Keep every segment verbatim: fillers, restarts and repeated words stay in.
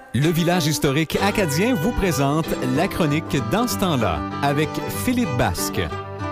Le village historique acadien vous présente la chronique Dans ce temps-là avec Philippe Basque.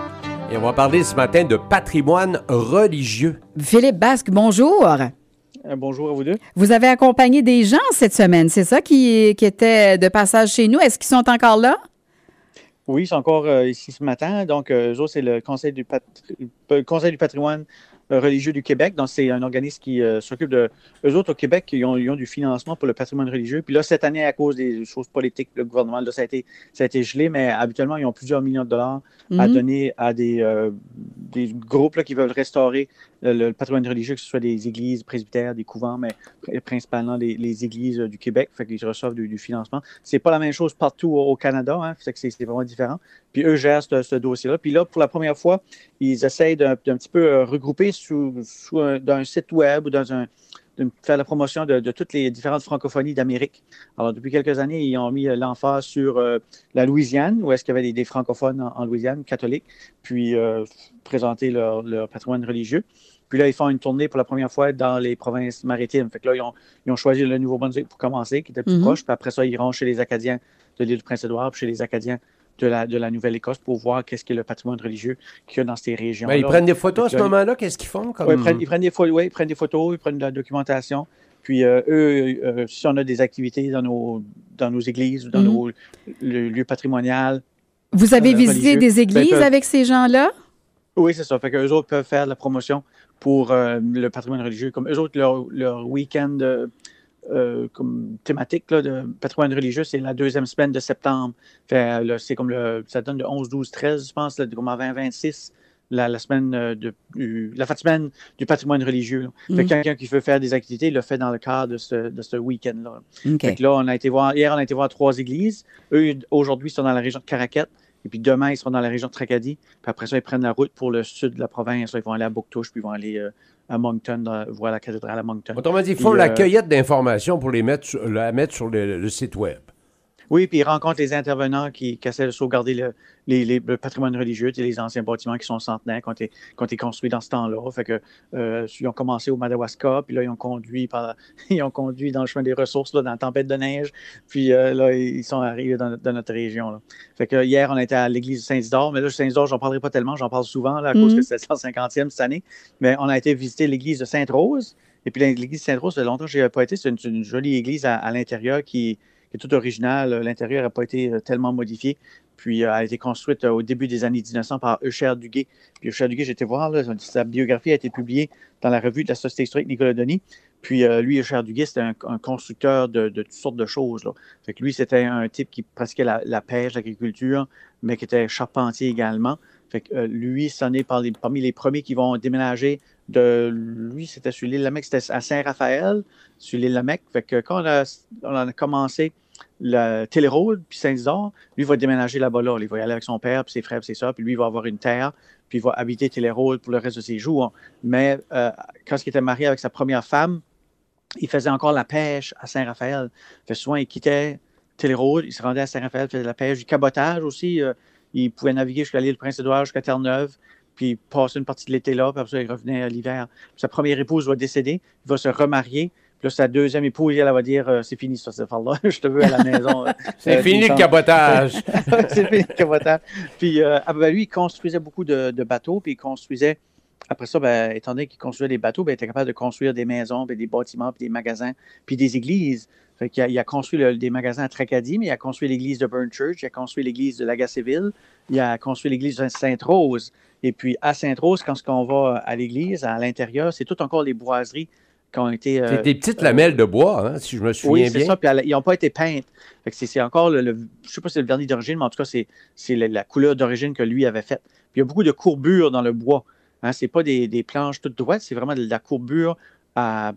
Et on va parler ce matin de patrimoine religieux. Philippe Basque, bonjour. Euh, bonjour à vous deux. Vous avez accompagné des gens cette semaine, c'est ça qui, qui était de passage chez nous. Est-ce qu'ils sont encore là? Oui, ils sont encore euh, ici ce matin. Donc, euh, eux autres, c'est le Conseil du, pat... le Conseil du patrimoine euh, religieux du Québec. Donc, c'est un organisme qui euh, s'occupe de... Eux autres, au Québec, ils ont, ils ont du financement pour le patrimoine religieux. Puis là, cette année, à cause des choses politiques, le gouvernement, là, ça a été, ça a été gelé, mais habituellement, ils ont plusieurs millions de dollars mm-hmm. à donner à des, euh, des groupes là, qui veulent restaurer le, le patrimoine religieux, que ce soit des églises presbytères, des couvents, mais principalement les, les églises du Québec. Fait qu'ils reçoivent du, du financement. C'est pas la même chose partout au, au Canada. Hein, fait que c'est, c'est vraiment différent. Puis eux gèrent ce, ce dossier-là. Puis là, pour la première fois, ils essayent d'un, d'un petit peu euh, regrouper sous, sous un, dans un site web ou dans un, de faire la promotion de, de toutes les différentes francophonies d'Amérique. Alors, depuis quelques années, ils ont mis l'emphase sur euh, la Louisiane, où est-ce qu'il y avait des, des francophones en, en Louisiane, catholiques, puis euh, présenter leur, leur patrimoine religieux. Puis là, ils font une tournée pour la première fois dans les provinces maritimes. Fait que là, ils ont, ils ont choisi le Nouveau-Brunswick pour commencer, qui était plus mm-hmm. proche. Puis après ça, ils iront chez les Acadiens de l'île du Prince-Édouard, puis chez les Acadiens de la, de la Nouvelle-Écosse pour voir qu'est-ce qu'est le patrimoine religieux qu'il y a dans ces régions-là. Ben, ils prennent des photos à ce moment-là. Qu'est-ce qu'ils font? Comme... Oui, ils prennent, ils prennent des photos, oui, ils prennent des photos, ils prennent de la documentation. Puis euh, eux, euh, si on a des activités dans nos, dans nos églises ou dans mm-hmm. nos le, lieux patrimoniaux. Vous avez euh, visité des églises ben, avec ces gens-là? Oui, c'est ça. Fait qu'eux autres peuvent faire de la promotion pour euh, le patrimoine religieux. Comme eux autres, leur, leur week-end euh, euh, comme thématique là, de patrimoine religieux, c'est la deuxième semaine de septembre. Fait, là, c'est comme le, ça donne de onze, douze, treize, je pense, là, comme en vingt vingt-six, la, la semaine de du, la fin de semaine du patrimoine religieux. Mm-hmm. Fait que quelqu'un qui veut faire des activités, il le fait dans le cadre de ce, de ce week-end-là. Okay. Fait que là, on a été voir, hier, on a été voir trois églises. Eux, aujourd'hui, ils sont dans la région de Caraquet. Et puis demain, ils seront dans la région de Tracadie. Puis après ça, ils prennent la route pour le sud de la province. Ils vont aller à Bouctouche, puis ils vont aller euh, à Moncton, dans, voir la cathédrale à Moncton. Autrement dit, ils font puis, la euh, cueillette d'informations pour les mettre, sur, la mettre sur le, le site web. Oui, puis ils rencontrent les intervenants qui, qui essaient de sauvegarder le, les, les, le patrimoine religieux, les anciens bâtiments qui sont centenaires, qui ont été, qui ont été construits dans ce temps-là. Fait que, euh, ils ont commencé au Madawaska, puis là, ils ont conduit par, ils ont conduit dans le chemin des ressources, là, dans la tempête de neige, puis euh, là, ils sont arrivés dans, dans notre région. Là. Fait que hier, on était à l'église de Saint-Isidore, mais là, Saint-Isidore, j'en parlerai pas tellement, j'en parle souvent, là, à mm-hmm. cause que c'est la cent cinquantième cette année, mais on a été visiter l'église de Sainte-Rose, et puis l'église de Sainte-Rose, ça fait longtemps que je n'y avais pas été, c'est une, une jolie église à, à l'intérieur qui qui est toute originale. L'intérieur n'a pas été tellement modifié. Puis, euh, elle a été construite euh, au début des années dix-neuf cents par Eucher Duguay. Puis, Eucher Duguay, j'ai été voir, là, sa biographie a été publiée dans la revue de la Société historique Nicolas Denis. Puis, euh, lui, Eucher Duguay, c'était un, un constructeur de, de toutes sortes de choses, là. Fait que lui, c'était un type qui pratiquait la, la pêche, l'agriculture, mais qui était charpentier également. Fait que euh, lui, c'en est par les, parmi les premiers qui vont déménager de lui, c'était sur l'île Lamec, c'était à Saint-Raphaël, sur l'île Lamec. Fait que quand on a, on a commencé le Télérode, puis Saint-Isidore, lui va déménager là-bas, là. Il va y aller avec son père, puis ses frères, puis ses sœurs, puis lui, il va avoir une terre, puis il va habiter Télérode pour le reste de ses jours. Mais euh, quand il était marié avec sa première femme, il faisait encore la pêche à Saint-Raphaël. Fait souvent, il quittait Télérode, il se rendait à Saint-Raphaël, il faisait de la pêche, du cabotage aussi. Euh, il pouvait naviguer jusqu'à l'île Prince-Édouard, jusqu'à Terre-Neuve, puis passer une partie de l'été là, puis après ça, il revenait à l'hiver. Puis sa première épouse va décéder, il va se remarier. Puis là, sa deuxième épouse, elle va dire euh, « C'est fini, ça, cette affaire-là. Je te veux à la maison. » C'est euh, fini le cabotage. C'est fini le cabotage. Puis euh, ben, lui, il construisait beaucoup de, de bateaux, puis il construisait... Après ça, ben, étant donné qu'il construisait des bateaux, ben, il était capable de construire des maisons, puis des bâtiments, puis des magasins, puis des églises. Fait qu'il a, il a construit le, des magasins à Tracadie, mais il a construit l'église de Burn Church, il a construit l'église de Lagacéville, il a construit l'église de Sainte-Rose. Et puis, à Sainte-Rose, quand on va à l'église, à l'intérieur, c'est tout encore les boiseries qui ont été... Euh, c'est des petites lamelles euh, de bois, hein, si je me souviens oui, bien. Oui, c'est ça, puis ils n'ont pas été peintes. Fait que c'est, c'est encore, le, le, je ne sais pas si c'est le vernis d'origine, mais en tout cas, c'est, c'est la, la couleur d'origine que lui avait faite. Puis il y a beaucoup de courbures dans le bois. Hein, ce n'est pas des, des planches toutes droites, c'est vraiment de la courbure à,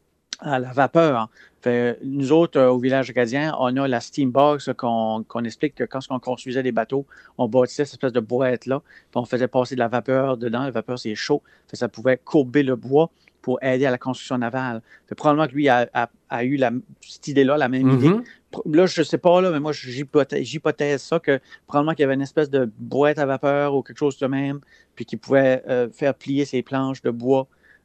à la vapeur. Fait, nous autres, euh, au village acadien, on a la steam box qu'on, qu'on explique que quand on construisait des bateaux, on bâtissait cette espèce de boîte-là, puis on faisait passer de la vapeur dedans. La vapeur, c'est chaud. Fait, ça pouvait courber le bois pour aider à la construction navale. Fait, probablement que lui a, a, a eu la, cette idée-là, la même mm-hmm. idée. Là, je ne sais pas, là, mais moi, j'hypothèse, j'hypothèse ça, que probablement qu'il y avait une espèce de boîte à vapeur ou quelque chose de même, puis qu'il pouvait euh, faire plier ses planches de bois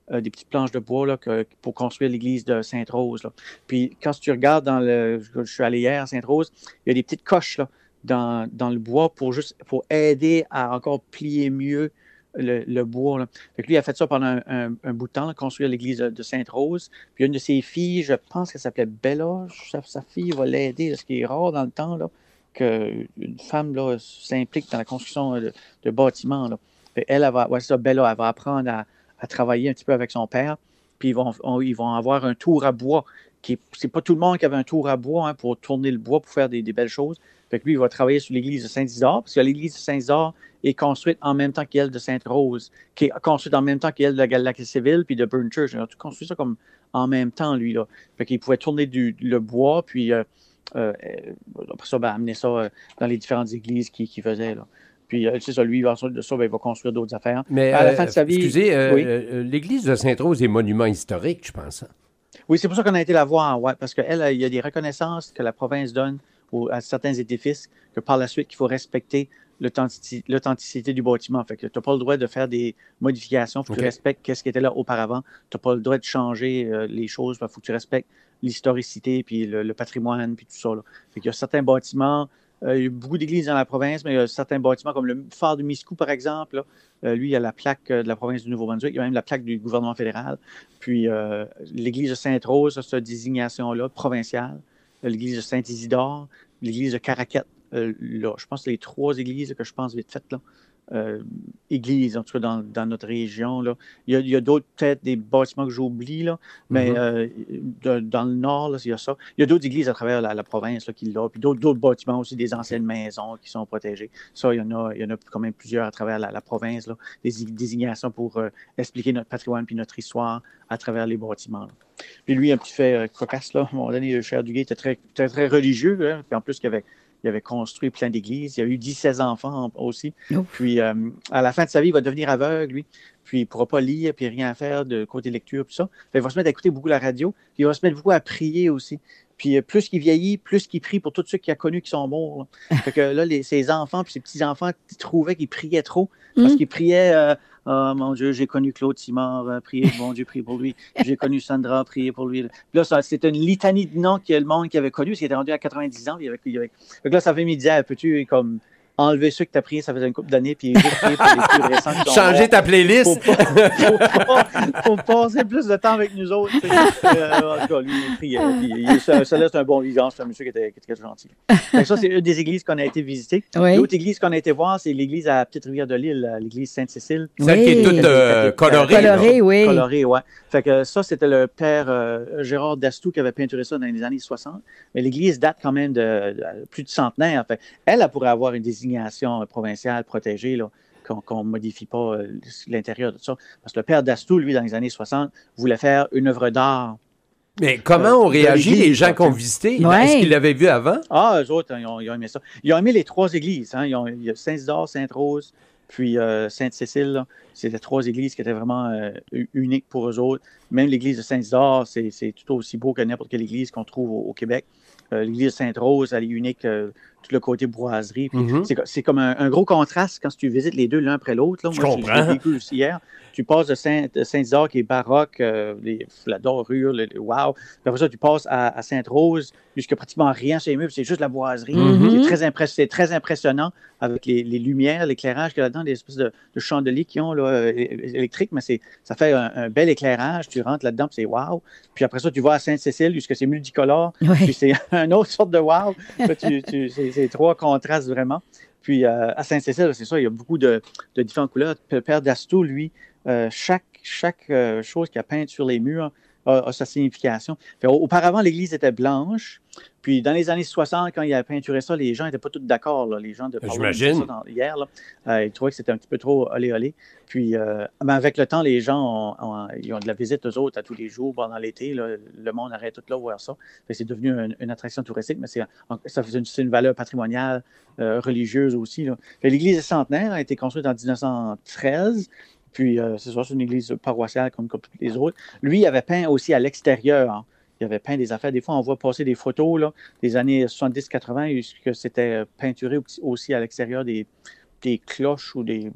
euh, des petites planches de bois là, que, pour construire l'église de Sainte-Rose. Là. Puis quand tu regardes dans le... Je suis allé hier à Sainte-Rose, il y a des petites coches là, dans, dans le bois pour juste pour aider à encore plier mieux le, le bois. Là. Fait que lui, il a fait ça pendant un, un, un bout de temps, là, construire l'église de, de Sainte-Rose. Puis une de ses filles, je pense qu'elle s'appelait Bella, sa, sa fille va l'aider, là, ce qui est rare dans le temps, là, qu'une femme là, s'implique dans la construction de, de bâtiments. Là. Fait elle, elle va, ouais, ça, Bella, elle va apprendre à, à travailler un petit peu avec son père. Puis ils vont, on, ils vont avoir un tour à bois. Qui, c'est pas tout le monde qui avait un tour à bois hein, pour tourner le bois, pour faire des, des belles choses. Fait que lui, il va travailler sur l'église de Saint-Isidore, parce que l'église de Saint-Isidore est construite en même temps qu'elle de Sainte-Rose, qui est construite en même temps qu'elle de Galaxy-Civil puis de Burn Church. Il a tout construit ça comme en même temps, lui. Là. Fait qu'il pouvait tourner du, le bois, puis euh, euh, après ça, ben, amener ça euh, dans les différentes églises qu'il, qu'il faisait. Là. Puis, euh, c'est ça, lui, ensuite de ça, ben, il va construire d'autres affaires. Mais à la euh, fin de sa vie, excusez, euh, oui. euh, l'église de Sainte-Rose est monument historique, je pense. Oui, c'est pour ça qu'on a été la voir, ouais, parce qu'elle, il y a des reconnaissances que la province donne aux, à certains édifices, que par la suite, qu'il faut respecter l'authenticité, l'authenticité du bâtiment. Fait que tu n'as pas le droit de faire des modifications, il faut okay. que tu respectes ce qui était là auparavant. Tu n'as pas le droit de changer euh, les choses, il faut que tu respectes l'historicité, puis le, le patrimoine, puis tout ça. Là. Fait qu'il y a certains bâtiments, euh, il y a beaucoup d'églises dans la province, mais il y a certains bâtiments, comme le phare de Miscou, par exemple, là, euh, lui, il y a la plaque de la province du Nouveau-Brunswick, il y a même la plaque du gouvernement fédéral. Puis euh, l'église de Sainte-Rose, cette désignation-là, provinciale, l'église de Saint-Isidore, l'église de Caraquette, euh, là, je pense que c'est les trois églises que je pense vite faites, là. Euh, églises, en tout cas dans, dans notre région. Là. Il y a, il y a d'autres, peut-être des bâtiments que j'oublie, là, mais mm-hmm. euh, de, dans le nord, là, il y a ça. Il y a d'autres églises à travers la, la province là, qui l'ont, puis d'autres, d'autres bâtiments aussi, des anciennes maisons qui sont protégées. Ça, il y en a, il y en a quand même plusieurs à travers la, la province, là, des désignations pour euh, expliquer notre patrimoine puis notre histoire à travers les bâtiments. Là. Puis lui, un petit fait euh, cocasse, là, à un moment donné, le Cher Duguay était très, très, très religieux, hein, puis en plus, il y avait Il avait construit plein d'églises. Il a eu dix-sept enfants aussi. Ouf. Puis, euh, à la fin de sa vie, il va devenir aveugle, lui. Puis, il ne pourra pas lire, puis rien faire de côté lecture, puis ça. Fait, il va se mettre à écouter beaucoup la radio. Puis, il va se mettre beaucoup à prier aussi. Puis, euh, plus qu'il vieillit, plus qu'il prie pour tous ceux qu'il a connus qui sont morts. Là. Fait que là, les, ses enfants, puis ses petits-enfants, ils trouvaient qu'ils priaient trop. Parce mm. qu'ils priaient... Euh, oh mon Dieu, j'ai connu Claude Simard, euh, priez, mon Dieu, priez pour lui. J'ai connu Sandra, priez pour lui. Puis là, ça, c'était une litanie de noms que le monde qui avait connu, parce qu'il était rendu à quatre-vingt-dix ans. Puis il avait, il avait... Donc là, ça fait midi, peux-tu comme enlever ceux que tu as priés, ça faisait une couple d'années, puis juste prier pour les plus récents. Changer ta playlist. Faut pas, faut, pas, faut passer plus de temps avec nous autres. Euh, en tout cas, lui, il priait. Puis, ça, ça là, c'est un bon vivant, c'est un monsieur qui était, qui était gentil. Donc ça, c'est une des églises qu'on a été visiter. Oui. L'autre église qu'on a été voir, c'est l'église à Petite-Rivière-de-l'Île, l'église Sainte-Cécile. Celle oui. qui est toute euh, colorée. Colorée, oui. Colorée, ouais. Fait que ça, c'était le père euh, Gérard Dastou qui avait peinturé ça dans les années soixante. Mais l'église date quand même de, de plus de centenaire. Fait elle, elle pourrait avoir une désignation provinciale protégée, là, qu'on ne modifie pas euh, l'intérieur de ça. Parce que le père Dastou, lui, dans les années soixante, voulait faire une œuvre d'art. Mais comment euh, ont réagi les gens qui ont visité? Ouais. Est-ce qu'ils l'avaient vu avant? Ah, eux autres, ils ont, ils ont aimé ça. Ils ont aimé les trois églises. Hein. Ils ont, il y a Saint-Isidore, Sainte-Rose, puis euh, Sainte-Cécile. Là. C'était trois églises qui étaient vraiment euh, uniques pour eux autres. Même l'église de Saint-Isidore, c'est, c'est tout aussi beau que n'importe quelle église qu'on trouve au, au Québec. Euh, l'église de Sainte-Rose, elle est unique, euh, tout le côté boiserie. Puis mm-hmm. c'est, c'est comme un, un gros contraste quand tu visites les deux l'un après l'autre. Là. Je Moi, comprends. J'ai vécu aussi hier. Tu passes de Saint, Saint-Isidore qui est baroque, euh, les, la dorure, le, le wow. Puis après ça, tu passes à, à Sainte-Rose, jusqu'à pratiquement rien chez les murs, c'est juste la boiserie. Mm-hmm. C'est, très impress- c'est très impressionnant avec les, les lumières, l'éclairage qu'il y a là-dedans, des espèces de, de chandeliers qu'ils ont là, électriques, mais c'est, ça fait un, un bel éclairage. Tu rentres là-dedans, puis c'est wow. Puis après ça, tu vas à Sainte-Cécile, jusqu'à c'est multicolore, oui. Puis c'est une autre sorte de wow. tu, tu, c'est, c'est trois contrastes vraiment. Puis euh, à Sainte-Cécile, c'est ça, il y a beaucoup de, de différentes couleurs. Le père Dastou, lui, euh, chaque, chaque euh, chose qu'il a peinte sur les murs a, a sa signification. Fait, auparavant, l'église était blanche. Puis dans les années soixante, quand il a peinturé ça, les gens n'étaient pas tous d'accord. Là. Les gens de J'imagine. Ça dans, hier, là, euh, ils trouvaient que c'était un petit peu trop olé olé. Puis euh, ben avec le temps, les gens ont, ont, ils ont de la visite aux autres à tous les jours pendant l'été. Là. Le monde arrête tout là voir ça. Fait, c'est devenu une, une attraction touristique, mais c'est, ça fait une, c'est une valeur patrimoniale, euh, religieuse aussi. Là. Fait, l'église est centenaire, a été construite en dix-neuf cent treize. Puis, euh, c'est ça, c'est une église paroissiale comme, comme toutes les autres. Lui, il avait peint aussi à l'extérieur. Hein. Il avait peint des affaires. Des fois, on voit passer des photos là, des années soixante-dix quatre-vingts, que c'était peinturé aussi à l'extérieur des, des cloches ou des,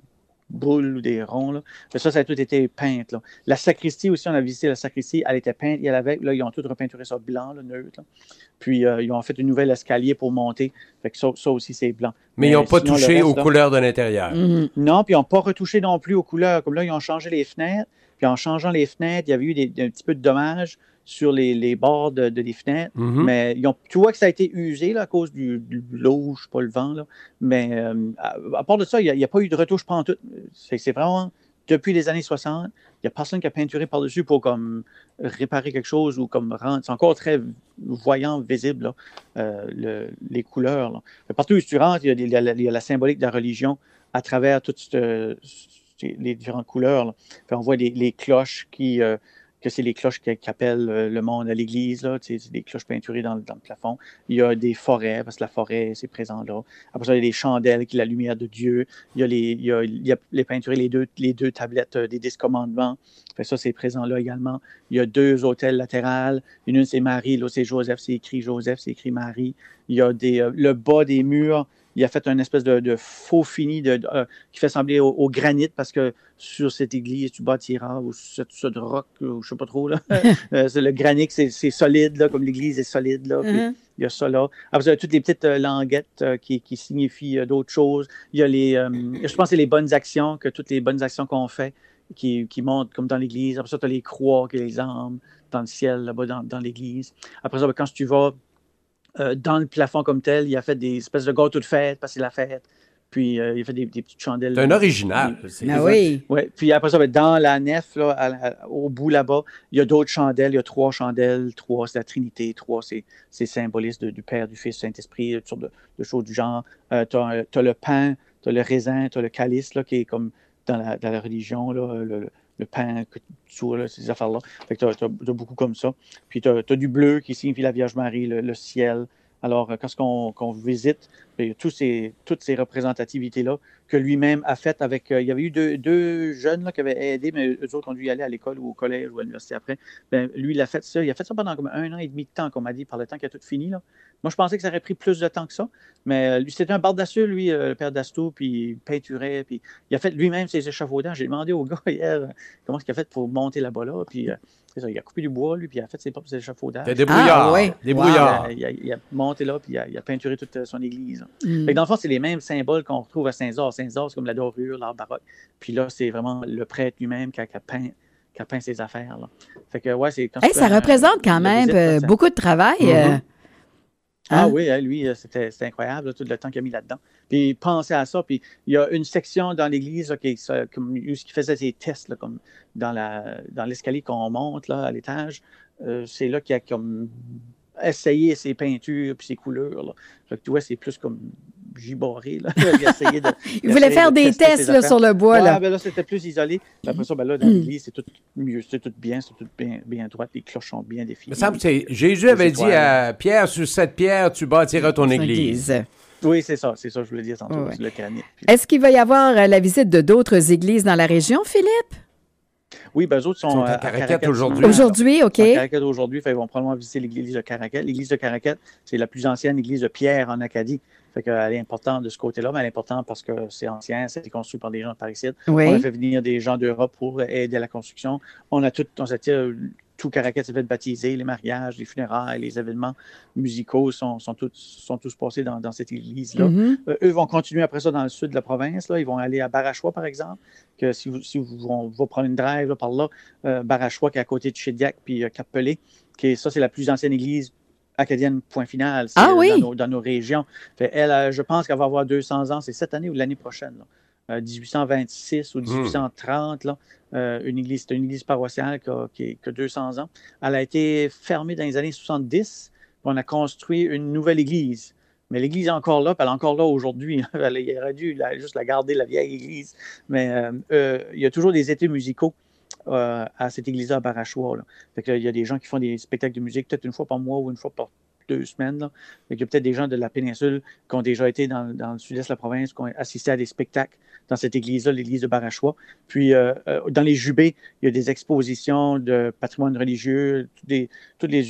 boules ou des ronds. Là. Mais ça, ça a tout été peint. Là. La sacristie aussi, on a visité la sacristie, elle était peinte, il y avait, là, ils ont tout repeinturé ça blanc, là, neutre. Là. Puis, euh, ils ont fait une nouvelle escalier pour monter. Fait que ça, ça aussi, c'est blanc. Mais, Mais ils n'ont pas touché reste, aux là, couleurs de l'intérieur. Mm-hmm. Non, puis ils n'ont pas retouché non plus aux couleurs. Comme là, ils ont changé les fenêtres. Puis en changeant les fenêtres, il y avait eu des, un petit peu de dommages sur les, les bords de, de les fenêtres. Mm-hmm. Mais ils ont, tu vois que ça a été usé là, à cause du, de l'eau, je ne sais pas, le vent. Là. Mais euh, à, à part de ça, il n'y a, a pas eu de retouche pantoute. C'est, c'est vraiment, depuis les années soixante, il n'y a personne qui a peinturé par-dessus pour comme réparer quelque chose ou comme rendre. C'est encore très voyant, visible, là, euh, le, les couleurs. Là. Partout où tu rentres, il y, a des, il, y a la, il y a la symbolique de la religion à travers toute cette. les différentes couleurs. Là. Puis on voit les, les cloches qui, euh, que c'est les cloches qui, qui appellent euh, le monde à l'église. Là. C'est des cloches peinturées dans, dans le plafond. Il y a des forêts, parce que la forêt, c'est présent là. Après ça, il y a des chandelles qui est la lumière de Dieu. Il y a les, il y a, il y a les peinturés, les deux, les deux tablettes euh, des dix commandements. Fait ça, c'est présent là également. Il y a deux autels latérales. Une, c'est Marie, l'autre, c'est Joseph. C'est écrit Joseph, c'est écrit Marie. Il y a des, euh, le bas des murs. Il a fait une espèce de, de faux fini de, de, euh, qui fait sembler au, au granit parce que sur cette église, tu bâtiras ou sur ce de roc, ou je sais pas trop. Là. euh, c'est le granit, c'est, c'est solide, là, comme l'église est solide. Là, mm-hmm. Il y a ça là. Après, il y a toutes les petites euh, languettes euh, qui, qui signifient euh, d'autres choses. Il y a les, euh, je pense que c'est les bonnes actions, que toutes les bonnes actions qu'on fait qui, qui montent comme dans l'église. Après ça, tu as les croix, qui les armes dans le ciel, là-bas dans, dans l'église. Après ça, quand tu vas Euh, dans le plafond comme tel, il a fait des espèces de gâteaux de fête, parce que c'est la fête. Puis, euh, il a fait des, des petites chandelles. C'est un original. Des... C'est ah oui. Ouais. Puis après ça, dans la nef, là, à, à, au bout là-bas, il y a d'autres chandelles. Il y a trois chandelles. Trois, c'est la Trinité. Trois, c'est, c'est symboliste de, du Père, du Fils, du Saint-Esprit, toutes sortes de, de choses du genre. Euh, tu as le pain, tu as le raisin, tu as le calice, là, qui est comme dans la, dans la religion, là, le, le le pain, tout, là, ces affaires-là. Fait que tu as beaucoup comme ça. Puis tu as du bleu qui signifie la Vierge Marie, le, le ciel. Alors, quand on, qu'on visite, il y a tous ces, toutes ces représentativités-là que lui-même a faites avec... Euh, il y avait eu deux, deux jeunes là, qui avaient aidé, mais eux autres ont dû y aller à l'école ou au collège ou à l'université après. Ben, lui, il a fait ça. Il a fait ça pendant comme un an et demi de temps, qu'on m'a dit, par le temps qu'il a tout fini. Là. Moi, je pensais que ça aurait pris plus de temps que ça. Mais lui, c'était un bardasseux, lui, euh, le père d'Asto, puis il peinturait, puis il a fait lui-même ses échafaudages. J'ai demandé au gars hier euh, comment est-ce qu'il a fait pour monter là-bas, là, puis... Euh, c'est ça, il a coupé du bois, lui, puis il a fait ses propres échafaudages. C'était débrouillard. Ah, ouais. Débrouillard. Wow. Il, a, il a monté là, puis il a, il a peinturé toute son église. Mm. Fait que dans le fond, c'est les mêmes symboles qu'on retrouve à Saint-Zore. Saint-Zore, c'est comme la dorure, l'art baroque. Puis là, c'est vraiment le prêtre lui-même qui a, qui a, peint, qui a peint ses affaires. Là. Fait que, ouais, c'est... Quand hey, ça un, représente quand même visite, là, beaucoup de travail. Mm-hmm. Euh... Ah hein? Oui, hein, lui, c'était, c'était incroyable, là, tout le temps qu'il a mis là-dedans. Puis pensez à ça. Puis il y a une section dans l'église là, qui, ça, comme, qui faisait des tests, là, comme dans, la, dans l'escalier qu'on monte là, à l'étage. Euh, c'est là qu'il a comme essayé ses peintures puis ses couleurs. Là. Fait que, tu vois, c'est plus comme giboré. Là. Il, essayé de, il voulait faire des tests là, sur le bois. Ouais, là. Ben, là, c'était plus isolé. Puis après ça, ben, là, dans l'église, c'est tout mieux, c'est tout bien, c'est tout bien, bien droit. Les cloches sont bien définies. Il me semble que c'est, Jésus avait dit à Pierre, sur cette pierre, tu bâtiras ton église. église. Oui, c'est ça. C'est ça, je voulais dire tantôt. Ouais. C'est le granit. Puis... Est-ce qu'il va y avoir la visite de d'autres églises dans la région, Philippe? Oui, ben eux autres sont, sont à Caraquette aujourd'hui. Aujourd'hui, OK. À Caraquette aujourd'hui, fait, ils vont probablement visiter l'église de Caraquette. L'église de Caraquette, c'est la plus ancienne église de Pierre en Acadie. Fait qu'elle est importante de ce côté-là, mais elle est importante parce que c'est ancien, c'est construit par des gens de Parisides. Oui. On a fait venir des gens d'Europe pour aider à la construction. On a tout, on s'attire, tout Caraquette s'est fait baptiser, les mariages, les funérailles, les événements musicaux sont, sont, tous, sont tous passés dans, dans cette église-là. Mm-hmm. Euh, eux vont continuer après ça dans le sud de la province. Là. Ils vont aller à Barachois, par exemple, que si vous, si vous on va prendre une drive là, par là, euh, Barachois qui est à côté de Chédiac, puis euh, Cap-Pelé, qui est, ça, c'est la plus ancienne église acadienne, point final. C'est, ah oui? Dans nos, dans nos régions. Fait, elle, euh, je pense qu'elle va avoir deux cents ans. C'est cette année ou l'année prochaine. Là. Euh, dix-huit cent vingt-six ou dix-huit cent trente, là, euh, une église, c'est une église paroissiale qui a, qui, qui a deux cents ans. Elle a été fermée dans les années soixante-dix. On a construit une nouvelle église. Mais l'église est encore là, puis elle est encore là aujourd'hui. Il aurait dû la, juste la garder, la vieille église. Mais euh, euh, il y a toujours des étés musicaux euh, à cette église-là à Barachois. Là. Fait que, là, il y a des gens qui font des spectacles de musique peut-être une fois par mois ou une fois par deux semaines. Là. Il y a peut-être des gens de la péninsule qui ont déjà été dans, dans le sud-est de la province, qui ont assisté à des spectacles dans cette église-là, l'église de Barachois. Puis, euh, euh, dans les Jubés, il y a des expositions de patrimoine religieux, tous les, tous les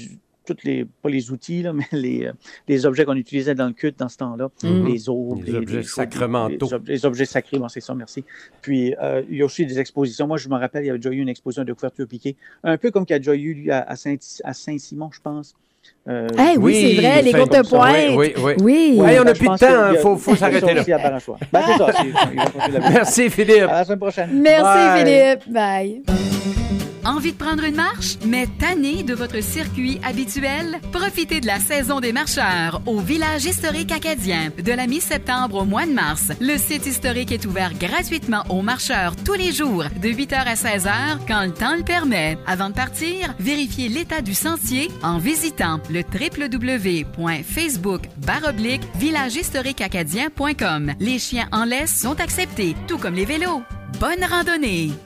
toutes les, pas les outils, là, mais les, les objets qu'on utilisait dans le culte dans ce temps-là, mm. les aubes, les, les objets les, sacramentaux. Les, les objets sacrés, bon, c'est ça, merci. Puis, euh, il y a aussi des expositions. Moi, je me rappelle, il y avait déjà eu une exposition de couverture piquée, un peu comme qu'il y a déjà eu lui, à, à, Saint, à Saint-Simon, je pense. Euh, hey, oui, oui, c'est vrai, les courtes pointes. Oui, oui, oui. oui. oui on n'a plus de temps, il faut, faut s'arrêter là. Ben, c'est ça, c'est, merci, Philippe. À la semaine prochaine. Merci, Bye. Philippe. Bye. Envie de prendre une marche, mais tanné de votre circuit habituel? Profitez de la saison des marcheurs au Village historique acadien. De la mi-septembre au mois de mars, le site historique est ouvert gratuitement aux marcheurs tous les jours, de huit heures à seize heures, quand le temps le permet. Avant de partir, vérifiez l'état du sentier en visitant le w w w point facebook barre oblique village historique acadien point com. Les chiens en laisse sont acceptés, tout comme les vélos. Bonne randonnée!